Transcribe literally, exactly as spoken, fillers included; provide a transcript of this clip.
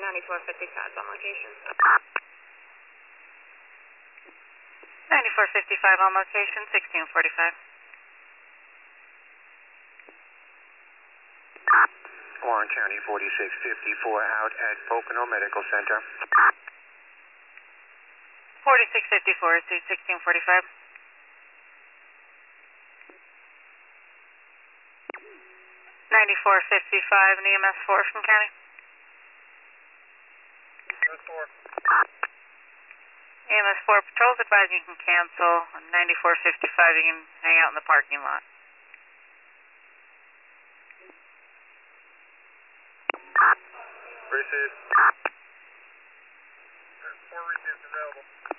ninety-four fifty-five on location. ninety-four fifty-five on location, sixteen forty-five. Warren County forty-six fifty-four out at Pocono Medical Center. forty-six fifty-four, see sixteen forty-five. ninety-four fifty-five and E M S four from County. E M S four. E M S four patrols advise you can cancel. ninety-four fifty-five, you can hang out in the parking lot. Received. Four received available.